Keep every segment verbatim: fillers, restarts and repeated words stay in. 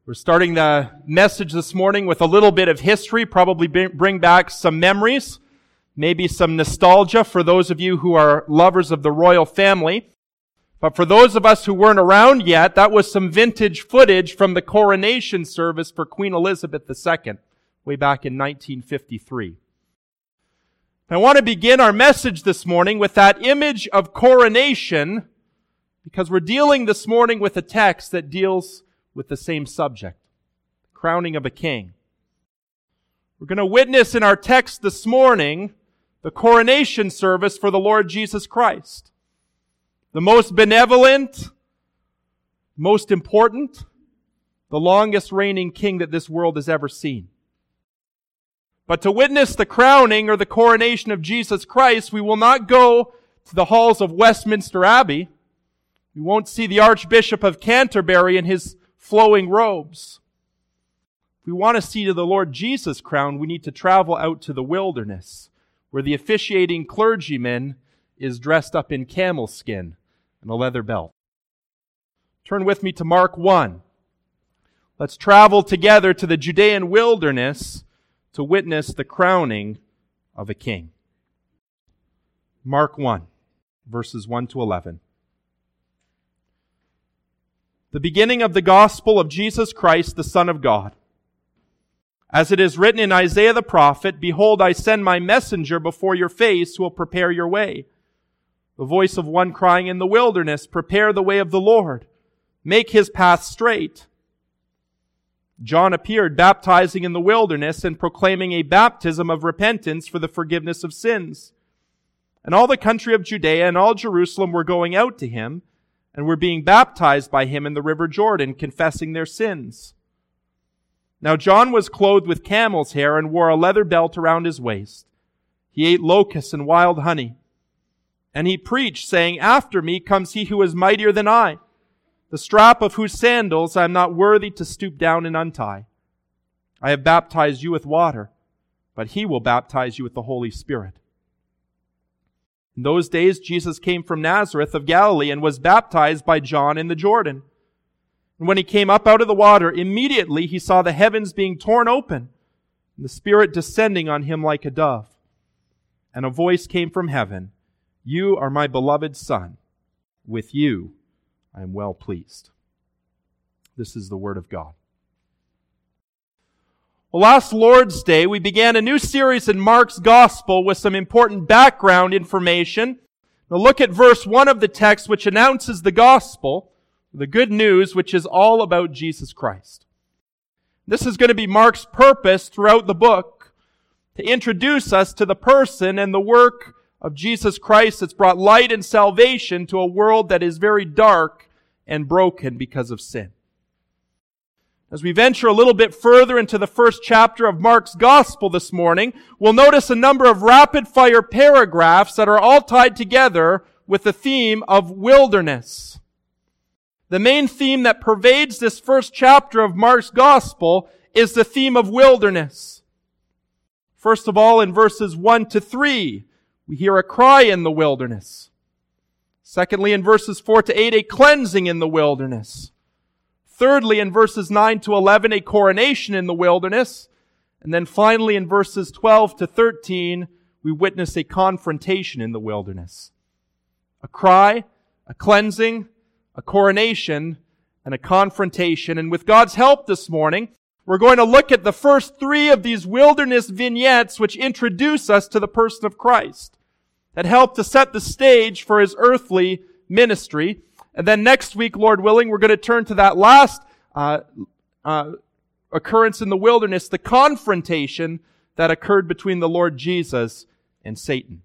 We're starting the message this morning with a little bit of history, probably bring back some memories, maybe some nostalgia for those of you who are lovers of the royal family. But for those of us who weren't around yet, that was some vintage footage from the coronation service for Queen Elizabeth the Second, way back in nineteen fifty-three. I want to begin our message this morning with that image of coronation, because we're dealing this morning with a text that deals with the same subject, the crowning of a king. We're going to witness in our text this morning the coronation service for the Lord Jesus Christ, the most benevolent, most important, the longest reigning king that this world has ever seen. But to witness the crowning or the coronation of Jesus Christ, we will not go to the halls of Westminster Abbey. We won't see the Archbishop of Canterbury in his flowing robes. If we want to see the Lord Jesus crowned, we need to travel out to the wilderness, where the officiating clergyman is dressed up in camel skin and a leather belt. Turn with me to Mark one. Let's travel together to the Judean wilderness to witness the crowning of a king. Mark one, verses one to eleven. The beginning of the gospel of Jesus Christ, the Son of God. As it is written in Isaiah the prophet, "Behold, I send my messenger before your face who will prepare your way. The voice of one crying in the wilderness, prepare the way of the Lord. Make his path straight." John appeared baptizing in the wilderness and proclaiming a baptism of repentance for the forgiveness of sins. And all the country of Judea and all Jerusalem were going out to him, and were being baptized by him in the river Jordan, confessing their sins. Now John was clothed with camel's hair and wore a leather belt around his waist. He ate locusts and wild honey. And he preached, saying, "After me comes he who is mightier than I, the strap of whose sandals I am not worthy to stoop down and untie. I have baptized you with water, but he will baptize you with the Holy Spirit." In those days, Jesus came from Nazareth of Galilee and was baptized by John in the Jordan. And when he came up out of the water, immediately he saw the heavens being torn open, and the Spirit descending on him like a dove. And a voice came from heaven, "You are my beloved Son. With you I am well pleased." This is the word of God. Well, last Lord's Day, we began a new series in Mark's Gospel with some important background information. Now look at verse one of the text, which announces the Gospel, the good news, which is all about Jesus Christ. This is going to be Mark's purpose throughout the book, to introduce us to the person and the work of Jesus Christ that's brought light and salvation to a world that is very dark and broken because of sin. As we venture a little bit further into the first chapter of Mark's Gospel this morning, we'll notice a number of rapid-fire paragraphs that are all tied together with the theme of wilderness. The main theme that pervades this first chapter of Mark's Gospel is the theme of wilderness. First of all, in verses one to three, we hear a cry in the wilderness. Secondly, in verses four to eight, a cleansing in the wilderness. Thirdly, in verses nine to eleven, a coronation in the wilderness. And then finally, in verses twelve to thirteen, we witness a confrontation in the wilderness. A cry, a cleansing, a coronation, and a confrontation. And with God's help this morning, we're going to look at the first three of these wilderness vignettes which introduce us to the person of Christ, that help to set the stage for his earthly ministry. And then next week, Lord willing, we're going to turn to that last uh, uh, occurrence in the wilderness, the confrontation that occurred between the Lord Jesus and Satan.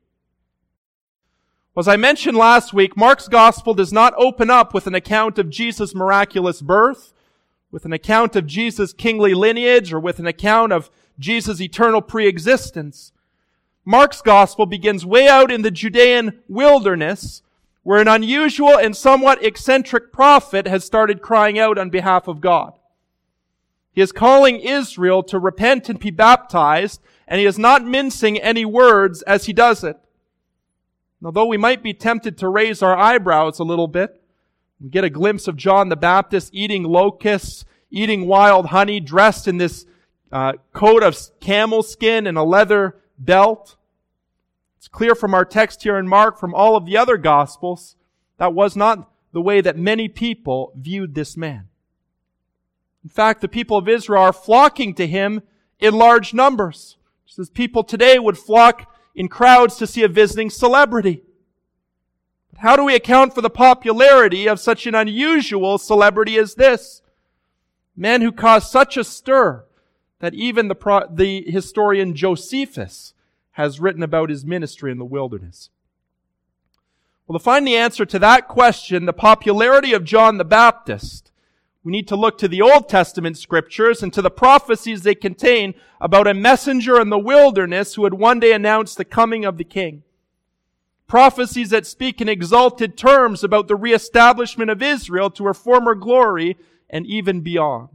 As I mentioned last week, Mark's Gospel does not open up with an account of Jesus' miraculous birth, with an account of Jesus' kingly lineage, or with an account of Jesus' eternal pre-existence. Mark's Gospel begins way out in the Judean wilderness, where an unusual and somewhat eccentric prophet has started crying out on behalf of God. He is calling Israel to repent and be baptized, and he is not mincing any words as he does it. Although we might be tempted to raise our eyebrows a little bit, we get a glimpse of John the Baptist eating locusts, eating wild honey, dressed in this uh, coat of camel skin and a leather belt. It's clear from our text here in Mark, from all of the other Gospels, that was not the way that many people viewed this man. In fact, the people of Israel are flocking to him in large numbers, just as people today would flock in crowds to see a visiting celebrity. But how do we account for the popularity of such an unusual celebrity as this? A man who caused such a stir that even the, pro- the historian Josephus has written about his ministry in the wilderness. Well, to find the answer to that question, the popularity of John the Baptist, we need to look to the Old Testament scriptures and to the prophecies they contain about a messenger in the wilderness who would one day announce the coming of the King. Prophecies that speak in exalted terms about the reestablishment of Israel to her former glory and even beyond.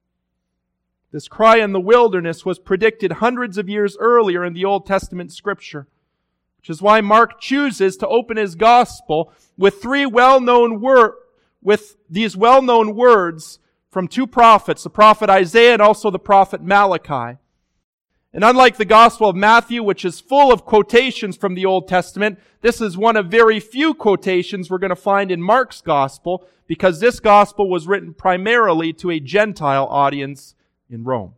This cry in the wilderness was predicted hundreds of years earlier in the Old Testament scripture, which is why Mark chooses to open his gospel with three well-known words, with these well-known words from two prophets, the prophet Isaiah and also the prophet Malachi. And unlike the Gospel of Matthew, which is full of quotations from the Old Testament, this is one of very few quotations we're going to find in Mark's Gospel, because this Gospel was written primarily to a Gentile audience in Rome.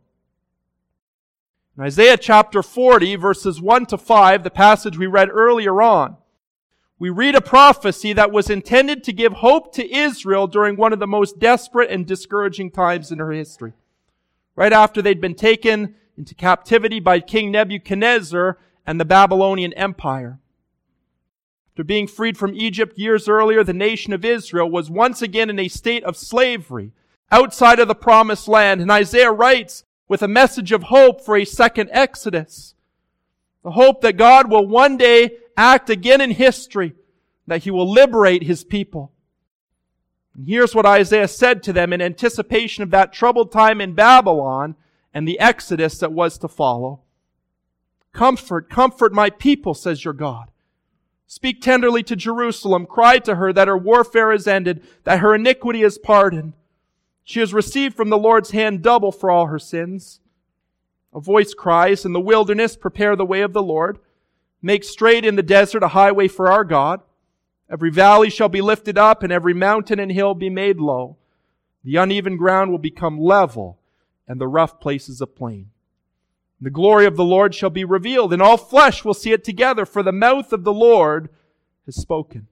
In Isaiah chapter forty, verses one to five, the passage we read earlier on, we read a prophecy that was intended to give hope to Israel during one of the most desperate and discouraging times in her history. Right after they'd been taken into captivity by King Nebuchadnezzar and the Babylonian Empire. After being freed from Egypt years earlier, the nation of Israel was once again in a state of slavery outside of the promised land. And Isaiah writes with a message of hope for a second Exodus. The hope that God will one day act again in history, that He will liberate His people. And here's what Isaiah said to them in anticipation of that troubled time in Babylon and the Exodus that was to follow. Comfort, comfort my people, says your God. Speak tenderly to Jerusalem. Cry to her that her warfare is ended, that her iniquity is pardoned. She has received from the Lord's hand double for all her sins. A voice cries in the wilderness, prepare the way of the Lord. Make straight in the desert a highway for our God. Every valley shall be lifted up, and every mountain and hill be made low. The uneven ground will become level, and the rough places a plain. The glory of the Lord shall be revealed, and all flesh will see it together, for the mouth of the Lord has spoken.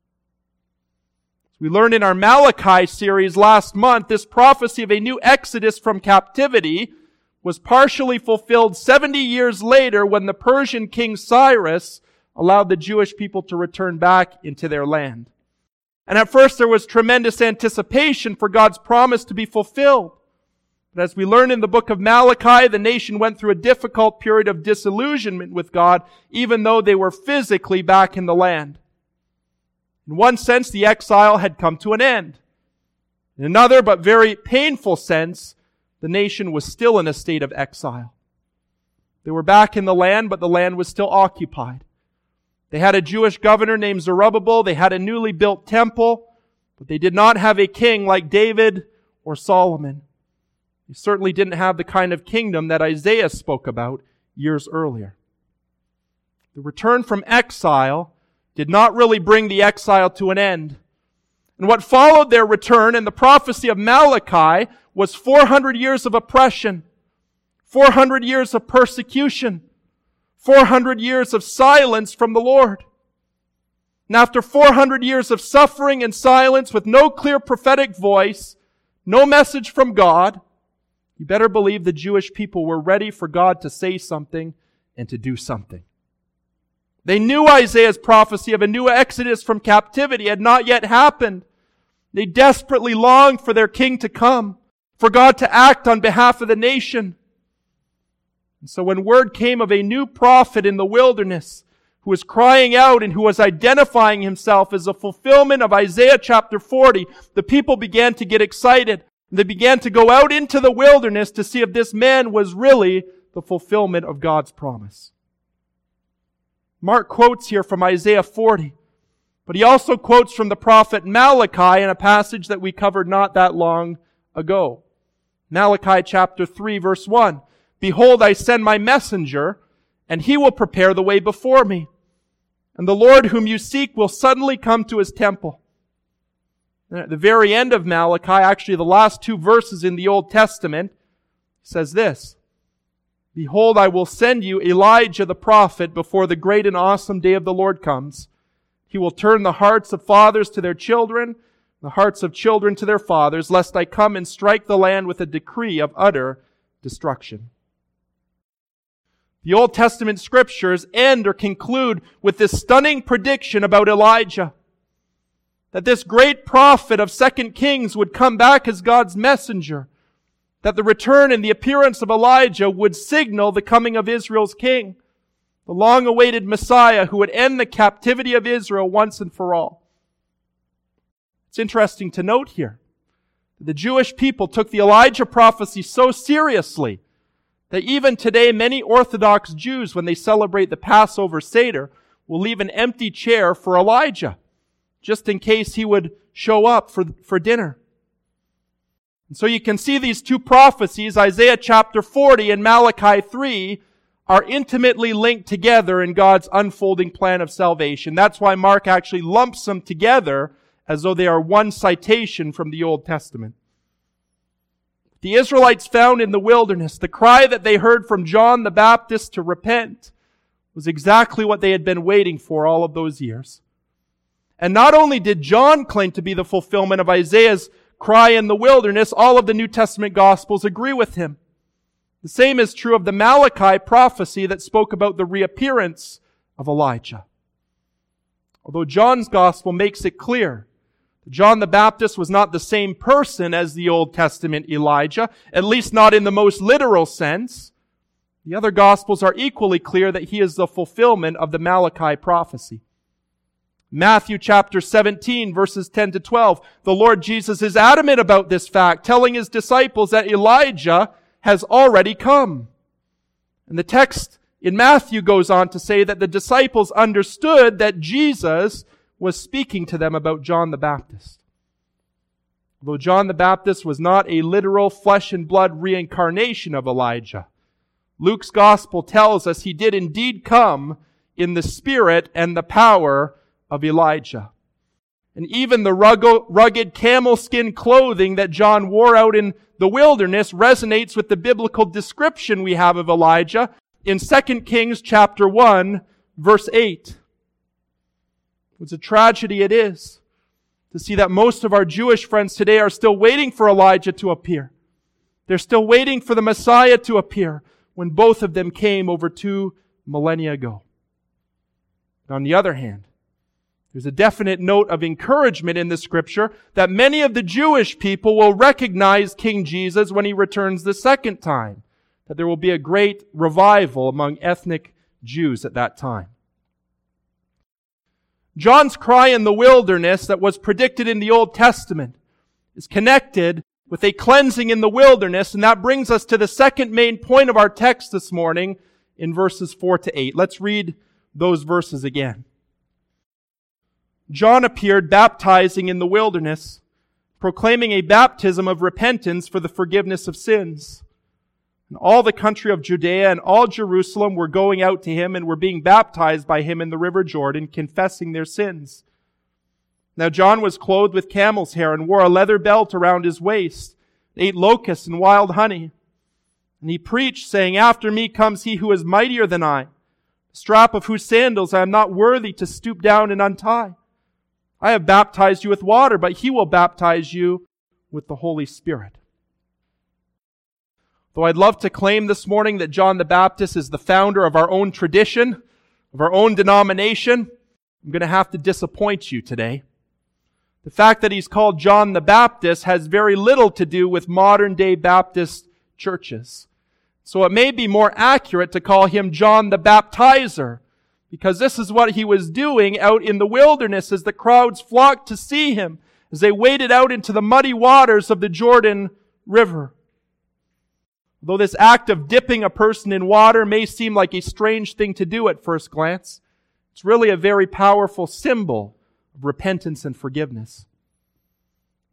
As we learned in our Malachi series last month, this prophecy of a new exodus from captivity was partially fulfilled seventy years later when the Persian king Cyrus allowed the Jewish people to return back into their land. And at first there was tremendous anticipation for God's promise to be fulfilled. But as we learn in the book of Malachi, the nation went through a difficult period of disillusionment with God, even though they were physically back in the land. In one sense, the exile had come to an end. In another, but very painful sense, the nation was still in a state of exile. They were back in the land, but the land was still occupied. They had a Jewish governor named Zerubbabel. They had a newly built temple, but they did not have a king like David or Solomon. They certainly didn't have the kind of kingdom that Isaiah spoke about years earlier. The return from exile did not really bring the exile to an end. And what followed their return in the prophecy of Malachi was four hundred years of oppression, four hundred years of persecution, four hundred years of silence from the Lord. And after four hundred years of suffering and silence with no clear prophetic voice, no message from God, you better believe the Jewish people were ready for God to say something and to do something. They knew Isaiah's prophecy of a new exodus from captivity had not yet happened. They desperately longed for their king to come, for God to act on behalf of the nation. And so when word came of a new prophet in the wilderness who was crying out and who was identifying himself as a fulfillment of Isaiah chapter forty, the people began to get excited. They began to go out into the wilderness to see if this man was really the fulfillment of God's promise. Mark quotes here from Isaiah forty, but he also quotes from the prophet Malachi in a passage that we covered not that long ago. Malachi chapter three, verse one. Behold, I send my messenger, and he will prepare the way before me. And the Lord whom you seek will suddenly come to his temple. And at the very end of Malachi, actually the last two verses in the Old Testament, says this, Behold, I will send you Elijah the prophet before the great and awesome day of the Lord comes. He will turn the hearts of fathers to their children, the hearts of children to their fathers, lest I come and strike the land with a decree of utter destruction. The Old Testament scriptures end or conclude with this stunning prediction about Elijah. That this great prophet of Second Kings would come back as God's messenger. That the return and the appearance of Elijah would signal the coming of Israel's king. The long-awaited Messiah who would end the captivity of Israel once and for all. It's interesting to note here that the Jewish people took the Elijah prophecy so seriously that even today many Orthodox Jews, when they celebrate the Passover Seder, will leave an empty chair for Elijah, just in case he would show up for, for dinner. And so you can see these two prophecies, Isaiah chapter forty and Malachi three, are intimately linked together in God's unfolding plan of salvation. That's why Mark actually lumps them together as though they are one citation from the Old Testament. The Israelites found in the wilderness, the cry that they heard from John the Baptist to repent, was exactly what they had been waiting for all of those years. And not only did John claim to be the fulfillment of Isaiah's cry in the wilderness, all of the New Testament Gospels agree with him. The same is true of the Malachi prophecy that spoke about the reappearance of Elijah. Although John's Gospel makes it clear that John the Baptist was not the same person as the Old Testament Elijah, at least not in the most literal sense, the other Gospels are equally clear that he is the fulfillment of the Malachi prophecy. Matthew chapter seventeen, verses ten to twelve, the Lord Jesus is adamant about this fact, telling his disciples that Elijah has already come. And the text in Matthew goes on to say that the disciples understood that Jesus was speaking to them about John the Baptist. Although John the Baptist was not a literal flesh and blood reincarnation of Elijah, Luke's gospel tells us he did indeed come in the spirit and the power of Elijah. And even the rugged camel skin clothing that John wore out in the wilderness resonates with the biblical description we have of Elijah in Second Kings chapter one, verse eight. It's a tragedy it is to see that most of our Jewish friends today are still waiting for Elijah to appear. They're still waiting for the Messiah to appear when both of them came over two millennia ago. On the other hand, there's a definite note of encouragement in the scripture that many of the Jewish people will recognize King Jesus when he returns the second time. That there will be a great revival among ethnic Jews at that time. John's cry in the wilderness that was predicted in the Old Testament is connected with a cleansing in the wilderness, and that brings us to the second main point of our text this morning in verses four to eight. Let's read those verses again. John appeared baptizing in the wilderness, proclaiming a baptism of repentance for the forgiveness of sins. And all the country of Judea and all Jerusalem were going out to him and were being baptized by him in the river Jordan, confessing their sins. Now John was clothed with camel's hair and wore a leather belt around his waist, ate locusts and wild honey. And he preached, saying, After me comes he who is mightier than I, the strap of whose sandals I am not worthy to stoop down and untie. I have baptized you with water, but he will baptize you with the Holy Spirit. Though I'd love to claim this morning that John the Baptist is the founder of our own tradition, of our own denomination, I'm going to have to disappoint you today. The fact that he's called John the Baptist has very little to do with modern-day Baptist churches. So it may be more accurate to call him John the Baptizer, because this is what he was doing out in the wilderness as the crowds flocked to see him, as they waded out into the muddy waters of the Jordan River. Though this act of dipping a person in water may seem like a strange thing to do at first glance, it's really a very powerful symbol of repentance and forgiveness.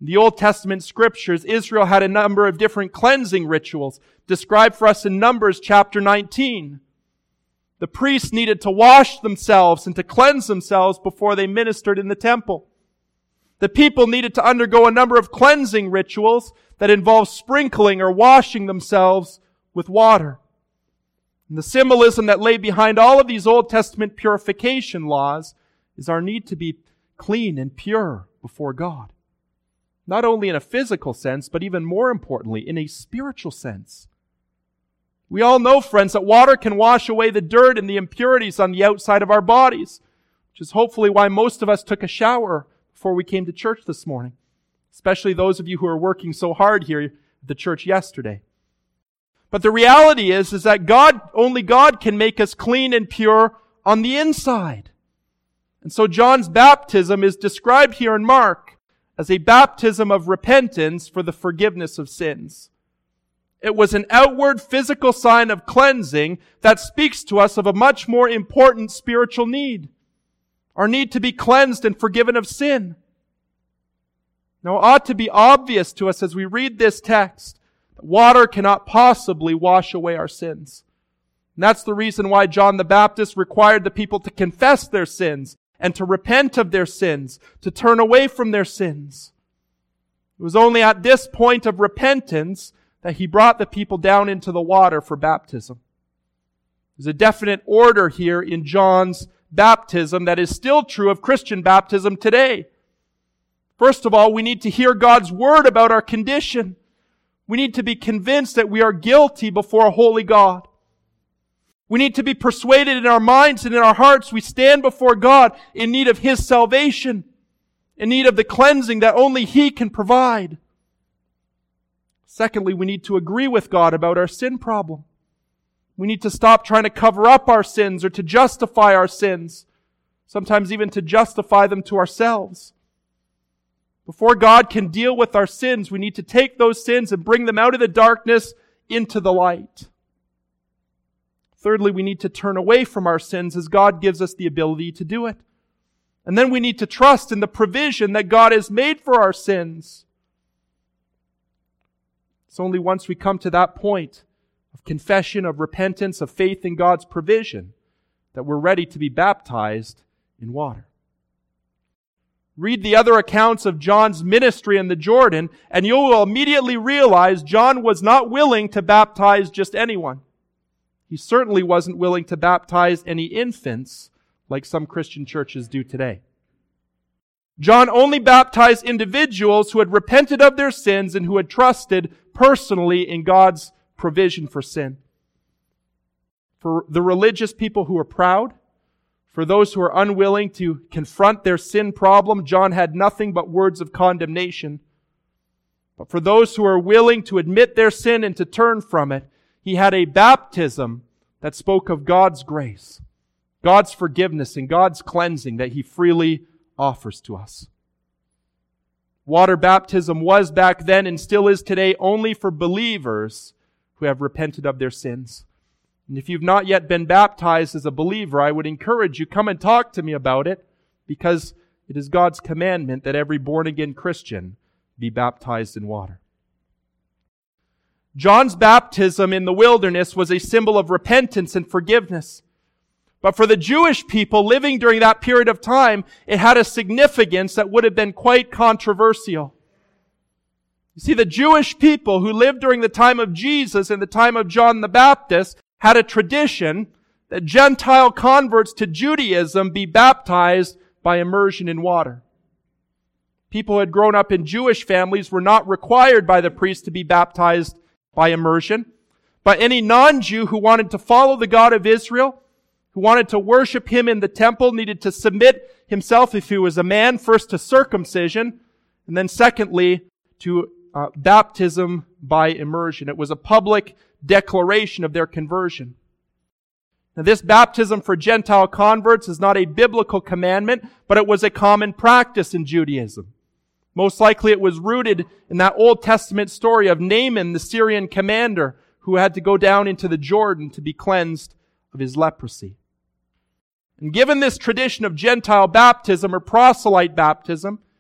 In the Old Testament scriptures, Israel had a number of different cleansing rituals described for us in Numbers chapter nineteen. The priests needed to wash themselves and to cleanse themselves before they ministered in the temple. The people needed to undergo a number of cleansing rituals that involved sprinkling or washing themselves with water. And the symbolism that lay behind all of these Old Testament purification laws is our need to be clean and pure before God. Not only in a physical sense, but even more importantly, in a spiritual sense. We all know, friends, that water can wash away the dirt and the impurities on the outside of our bodies, which is hopefully why most of us took a shower before we came to church this morning, especially those of you who are working so hard here at the church yesterday. But the reality is, is that God, only God can make us clean and pure on the inside. And so John's baptism is described here in Mark as a baptism of repentance for the forgiveness of sins. It was an outward physical sign of cleansing that speaks to us of a much more important spiritual need. Our need to be cleansed and forgiven of sin. Now, it ought to be obvious to us as we read this text that water cannot possibly wash away our sins. And that's the reason why John the Baptist required the people to confess their sins and to repent of their sins, to turn away from their sins. It was only at this point of repentance that he brought the people down into the water for baptism. There's a definite order here in John's baptism that is still true of Christian baptism today. First of all, we need to hear God's word about our condition. We need to be convinced that we are guilty before a holy God. We need to be persuaded in our minds and in our hearts we stand before God in need of His salvation, in need of the cleansing that only He can provide. Secondly, we need to agree with God about our sin problem. We need to stop trying to cover up our sins or to justify our sins, sometimes even to justify them to ourselves. Before God can deal with our sins, we need to take those sins and bring them out of the darkness into the light. Thirdly, we need to turn away from our sins as God gives us the ability to do it. And then we need to trust in the provision that God has made for our sins. It's only once we come to that point of confession, of repentance, of faith in God's provision, that we're ready to be baptized in water. Read the other accounts of John's ministry in the Jordan, and you will immediately realize John was not willing to baptize just anyone. He certainly wasn't willing to baptize any infants like some Christian churches do today. John only baptized individuals who had repented of their sins and who had trusted personally in God's provision for sin. For the religious people who were proud, for those who are unwilling to confront their sin problem, John had nothing but words of condemnation. But for those who are willing to admit their sin and to turn from it, he had a baptism that spoke of God's grace, God's forgiveness, and God's cleansing that He freely offers to us. Water baptism was back then and still is today only for believers who have repented of their sins. And if you've not yet been baptized as a believer, I would encourage you, come and talk to me about it, because it is God's commandment that every born-again Christian be baptized in water. John's baptism in the wilderness was a symbol of repentance and forgiveness. But for the Jewish people living during that period of time, it had a significance that would have been quite controversial. You see, the Jewish people who lived during the time of Jesus and the time of John the Baptist had a tradition that Gentile converts to Judaism be baptized by immersion in water. People who had grown up in Jewish families were not required by the priest to be baptized by immersion, but any non-Jew who wanted to follow the God of Israel, who wanted to worship Him in the temple, needed to submit himself, if he was a man, first to circumcision, and then secondly, to uh, baptism by immersion. It was a public declaration of their conversion. Now, this baptism for Gentile converts is not a biblical commandment, but it was a common practice in Judaism. Most likely it was rooted in that Old Testament story of Naaman, the Syrian commander, who had to go down into the Jordan to be cleansed of his leprosy. And given this tradition of Gentile baptism or proselyte baptism,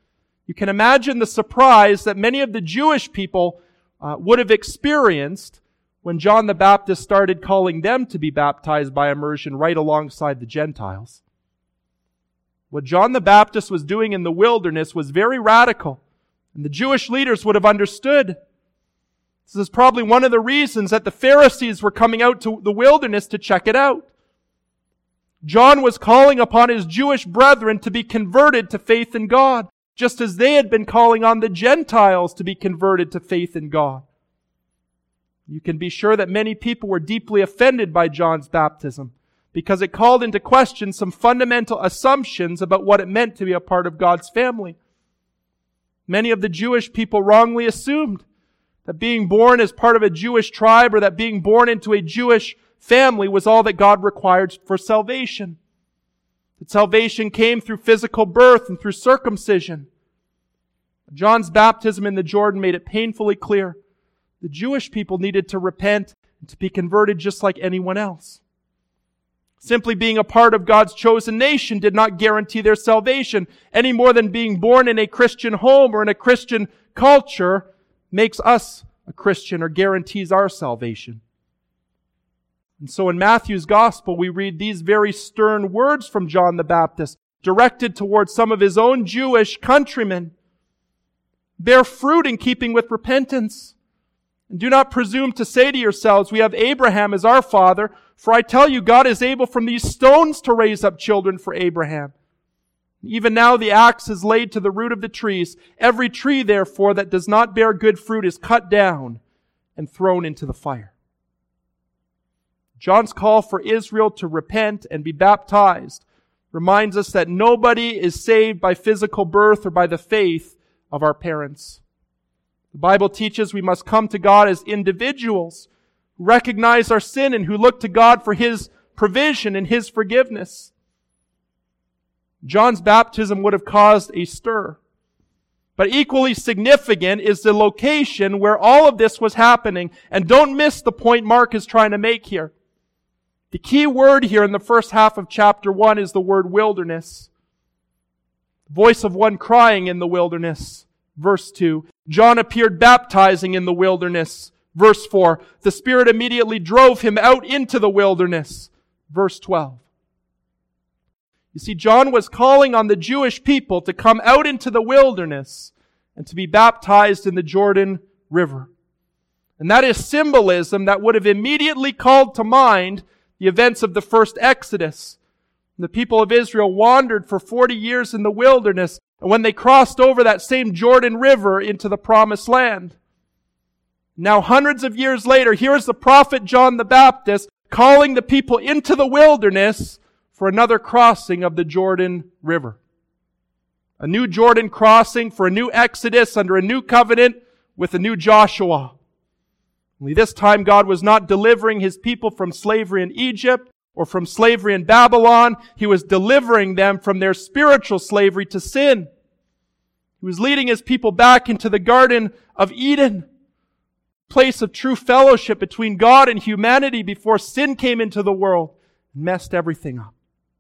You can imagine the surprise that many of the Jewish people uh, would have experienced when John the Baptist started calling them to be baptized by immersion right alongside the Gentiles. What John the Baptist was doing in the wilderness was very radical, and the Jewish leaders would have understood. This is probably one of the reasons that the Pharisees were coming out to the wilderness to check it out. John was calling upon his Jewish brethren to be converted to faith in God, just as they had been calling on the Gentiles to be converted to faith in God. You can be sure that many people were deeply offended by John's baptism because it called into question some fundamental assumptions about what it meant to be a part of God's family. Many of the Jewish people wrongly assumed that being born as part of a Jewish tribe or that being born into a Jewish family was all that God required for salvation. That salvation came through physical birth and through circumcision. John's baptism in the Jordan made it painfully clear the Jewish people needed to repent and to be converted just like anyone else. Simply being a part of God's chosen nation did not guarantee their salvation any more than being born in a Christian home or in a Christian culture makes us a Christian or guarantees our salvation. And so in Matthew's Gospel, we read these very stern words from John the Baptist, directed towards some of his own Jewish countrymen. Bear fruit in keeping with repentance. And do not presume to say to yourselves, we have Abraham as our father, for I tell you, God is able from these stones to raise up children for Abraham. Even now the axe is laid to the root of the trees. Every tree, therefore, that does not bear good fruit is cut down and thrown into the fire. John's call for Israel to repent and be baptized reminds us that nobody is saved by physical birth or by the faith of our parents. The Bible teaches we must come to God as individuals who recognize our sin and who look to God for His provision and His forgiveness. John's baptism would have caused a stir. But equally significant is the location where all of this was happening. And don't miss the point Mark is trying to make here. The key word here in the first half of chapter one is the word wilderness. The voice of one crying in the wilderness. Verse two. John appeared baptizing in the wilderness. Verse four. The Spirit immediately drove him out into the wilderness. Verse twelve. You see, John was calling on the Jewish people to come out into the wilderness and to be baptized in the Jordan River. And that is symbolism that would have immediately called to mind the events of the first Exodus. The people of Israel wandered for forty years in the wilderness, and when they crossed over that same Jordan River into the Promised Land. Now, hundreds of years later, here is the prophet John the Baptist calling the people into the wilderness for another crossing of the Jordan River. A new Jordan crossing for a new Exodus under a new covenant with a new Joshua. Only this time God was not delivering His people from slavery in Egypt or from slavery in Babylon. He was delivering them from their spiritual slavery to sin. He was leading His people back into the Garden of Eden, place of true fellowship between God and humanity before sin came into the world and messed everything up.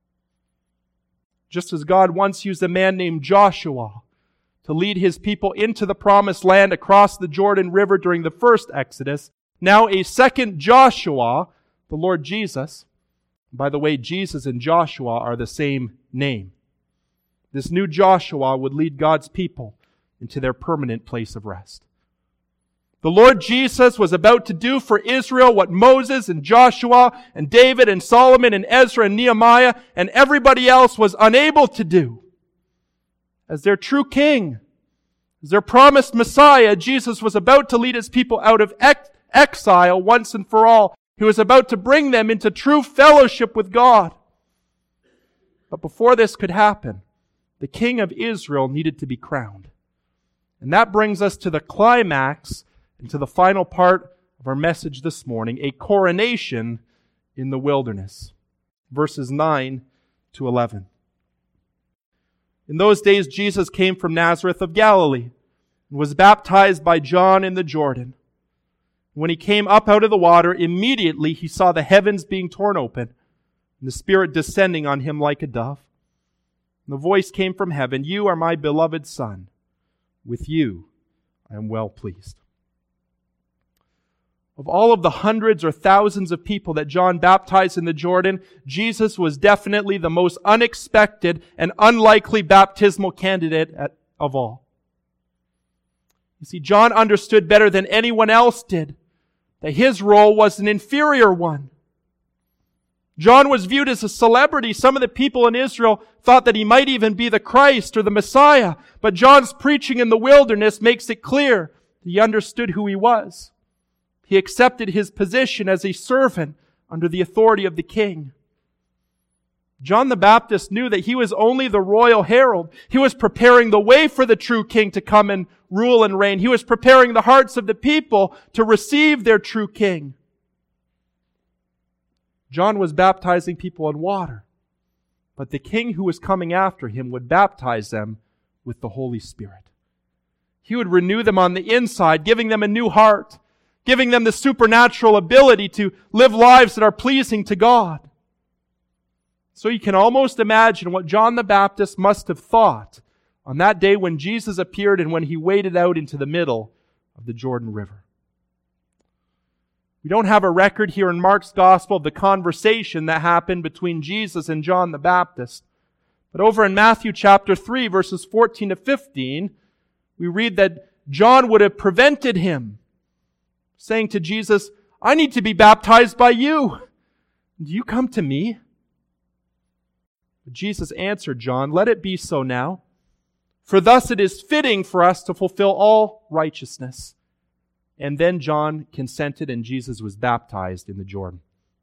Just as God once used a man named Joshua to lead His people into the Promised Land across the Jordan River during the first Exodus, now a second Joshua, the Lord Jesus. By the way, Jesus and Joshua are the same name. This new Joshua would lead God's people into their permanent place of rest. The Lord Jesus was about to do for Israel what Moses and Joshua and David and Solomon and Ezra and Nehemiah and everybody else was unable to do. As their true king, as their promised Messiah, Jesus was about to lead His people out of ex- exile once and for all. He was about to bring them into true fellowship with God. But before this could happen, the King of Israel needed to be crowned. And that brings us to the climax and to the final part of our message this morning, a coronation in the wilderness. Verses nine to eleven. In those days, Jesus came from Nazareth of Galilee and was baptized by John in the Jordan. When He came up out of the water, immediately He saw the heavens being torn open and the Spirit descending on Him like a dove. And the voice came from heaven, "You are my beloved Son. With you I am well pleased. Of all of the hundreds or thousands of people that John baptized in the Jordan, Jesus was definitely the most unexpected and unlikely baptismal candidate at, of all. You see, John understood better than anyone else did that his role was an inferior one. John was viewed as a celebrity. Some of the people in Israel thought that he might even be the Christ or the Messiah. But John's preaching in the wilderness makes it clear that he understood who he was. He accepted his position as a servant under the authority of the king. John the Baptist knew that he was only the royal herald. He was preparing the way for the true king to come and rule and reign. He was preparing the hearts of the people to receive their true king. John was baptizing people in water, but the king who was coming after him would baptize them with the Holy Spirit. He would renew them on the inside, giving them a new heart, giving them the supernatural ability to live lives that are pleasing to God. So you can almost imagine what John the Baptist must have thought on that day when Jesus appeared and when he waded out into the middle of the Jordan River. We don't have a record here in Mark's Gospel of the conversation that happened between Jesus and John the Baptist. But over in Matthew chapter three, verses fourteen to fifteen, we read that John would have prevented him, saying to Jesus, "I need to be baptized by you. Do you come to me?" But Jesus answered John, "Let it be so now, for thus it is fitting for us to fulfill all righteousness." And then John consented and Jesus was baptized in the Jordan.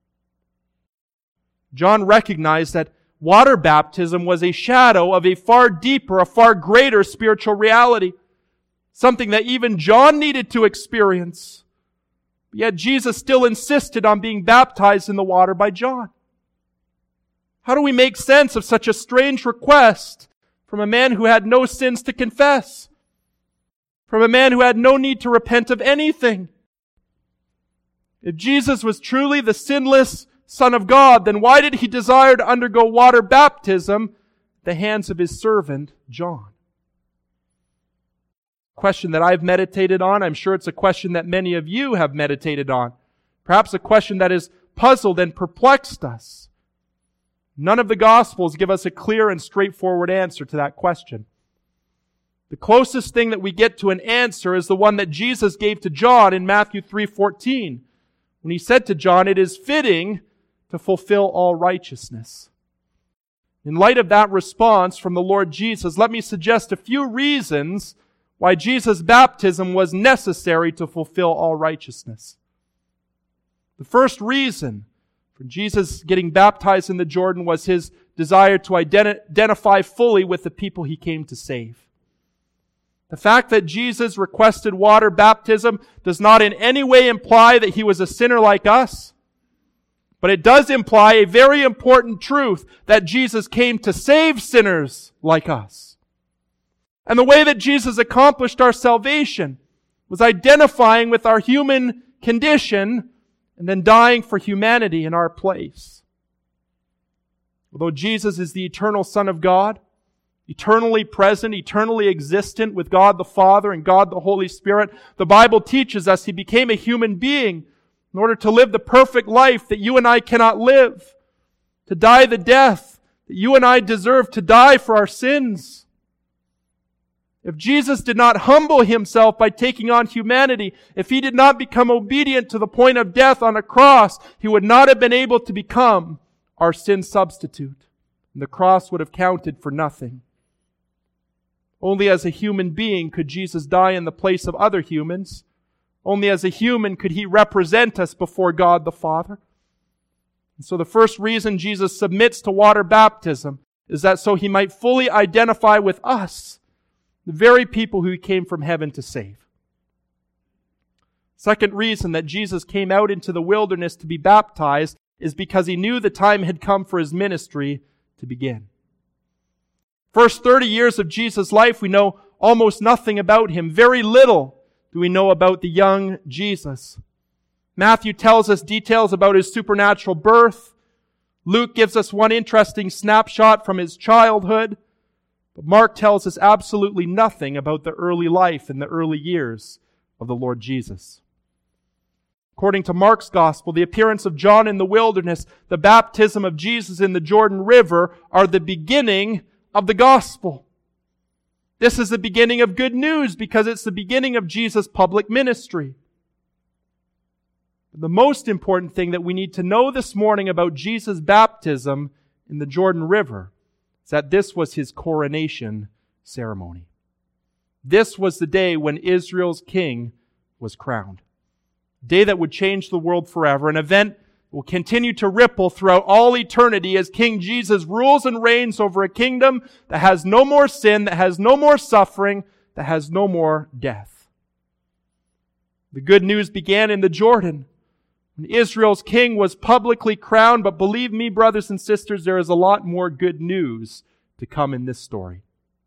John recognized that water baptism was a shadow of a far deeper, a far greater spiritual reality. Something that even John needed to experience. Yet Jesus still insisted on being baptized in the water by John. How do we make sense of such a strange request from a man who had no sins to confess? From a man who had no need to repent of anything? If Jesus was truly the sinless Son of God, then why did he desire to undergo water baptism at the hands of his servant, John? Question that I've meditated on. I'm sure it's a question that many of you have meditated on. Perhaps a question that has puzzled and perplexed us. None of the Gospels give us a clear and straightforward answer to that question. The closest thing that we get to an answer is the one that Jesus gave to John in Matthew three fourteen, when he said to John, "It is fitting to fulfill all righteousness." In light of that response from the Lord Jesus, let me suggest a few reasons why Jesus' baptism was necessary to fulfill all righteousness. The first reason for Jesus getting baptized in the Jordan was his desire to identi- identify fully with the people he came to save. The fact that Jesus requested water baptism does not in any way imply that he was a sinner like us, but it does imply a very important truth that Jesus came to save sinners like us. And the way that Jesus accomplished our salvation was identifying with our human condition and then dying for humanity in our place. Although Jesus is the eternal Son of God, eternally present, eternally existent with God the Father and God the Holy Spirit, the Bible teaches us he became a human being in order to live the perfect life that you and I cannot live, to die the death that you and I deserve to die for our sins. If Jesus did not humble himself by taking on humanity, if he did not become obedient to the point of death on a cross, he would not have been able to become our sin substitute. And the cross would have counted for nothing. Only as a human being could Jesus die in the place of other humans. Only as a human could he represent us before God the Father. And so the first reason Jesus submits to water baptism is that so he might fully identify with us, the very people who he came from heaven to save. Second reason that Jesus came out into the wilderness to be baptized is because he knew the time had come for his ministry to begin. First thirty years of Jesus' life, we know almost nothing about him. Very little do we know about the young Jesus. Matthew tells us details about his supernatural birth. Luke gives us one interesting snapshot from his childhood. But Mark tells us absolutely nothing about the early life and the early years of the Lord Jesus. According to Mark's Gospel, the appearance of John in the wilderness, the baptism of Jesus in the Jordan River are the beginning of the Gospel. This is the beginning of good news because it's the beginning of Jesus' public ministry. The most important thing that we need to know this morning about Jesus' baptism in the Jordan River is that this was his coronation ceremony. This was the day when Israel's king was crowned. A day that would change the world forever, an event that will continue to ripple throughout all eternity as King Jesus rules and reigns over a kingdom that has no more sin, that has no more suffering, that has no more death. The good news began in the Jordan, when Israel's king was publicly crowned, but believe me, brothers and sisters, there is a lot more good news to come in this story.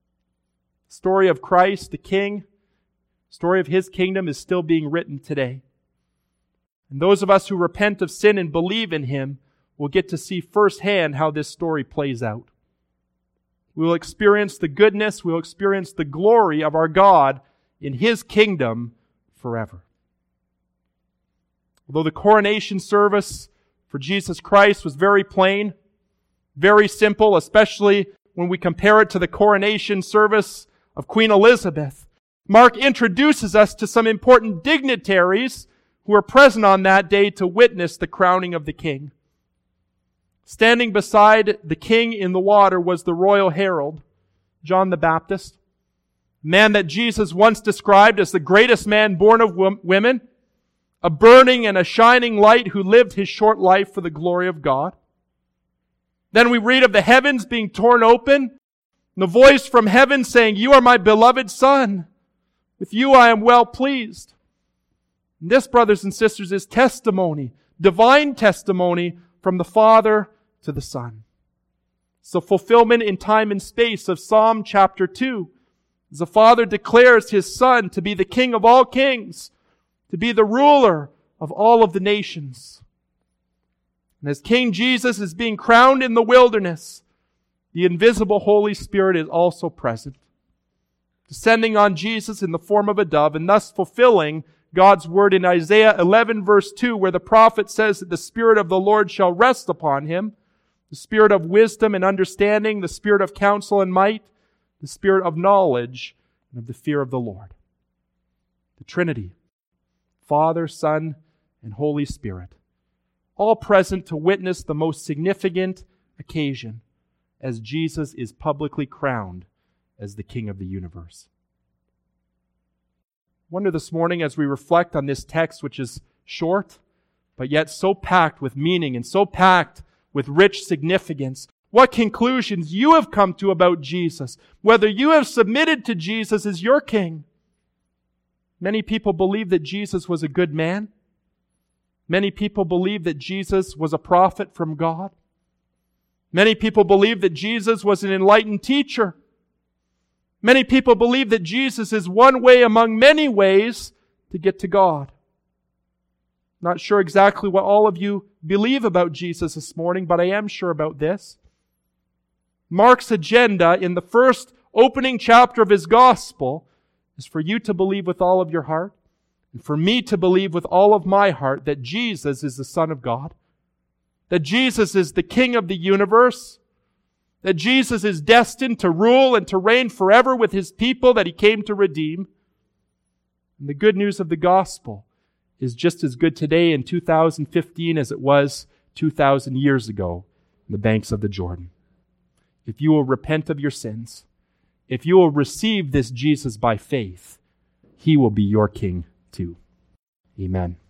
The story of Christ, the King, the story of His kingdom is still being written today. And those of us who repent of sin and believe in Him will get to see firsthand how this story plays out. We will experience the goodness, we will experience the glory of our God in His kingdom forever. Although the coronation service for Jesus Christ was very plain, very simple, especially when we compare it to the coronation service of Queen Elizabeth, Mark introduces us to some important dignitaries who were present on that day to witness the crowning of the king. Standing beside the king in the water was the royal herald, John the Baptist, a man that Jesus once described as the greatest man born of women, a burning and a shining light who lived his short life for the glory of God. Then we read of the heavens being torn open, and the voice from heaven saying, "You are my beloved Son. With you I am well pleased." And this, brothers and sisters, is testimony, divine testimony from the Father to the Son. It's the fulfillment in time and space of Psalm chapter two. As the Father declares His Son to be the King of all kings, to be the ruler of all of the nations. And as King Jesus is being crowned in the wilderness, the invisible Holy Spirit is also present, descending on Jesus in the form of a dove, and thus fulfilling God's word in Isaiah eleven verse two, where the prophet says that the Spirit of the Lord shall rest upon Him, the Spirit of wisdom and understanding, the Spirit of counsel and might, the Spirit of knowledge and of the fear of the Lord. The Trinity, Father, Son, and Holy Spirit, all present to witness the most significant occasion as Jesus is publicly crowned as the King of the universe. I wonder this morning as we reflect on this text, which is short, but yet so packed with meaning and so packed with rich significance, what conclusions you have come to about Jesus, whether you have submitted to Jesus as your King. Many people believe that Jesus was a good man. Many people believe that Jesus was a prophet from God. Many people believe that Jesus was an enlightened teacher. Many people believe that Jesus is one way among many ways to get to God. Not sure exactly what all of you believe about Jesus this morning, but I am sure about this. Mark's agenda in the first opening chapter of his gospel is for you to believe with all of your heart, and for me to believe with all of my heart that Jesus is the Son of God, that Jesus is the King of the universe, that Jesus is destined to rule and to reign forever with His people that He came to redeem. And the good news of the gospel is just as good today in two thousand fifteen as it was two thousand years ago on the banks of the Jordan. If you will repent of your sins, if you will receive this Jesus by faith, He will be your King too. Amen.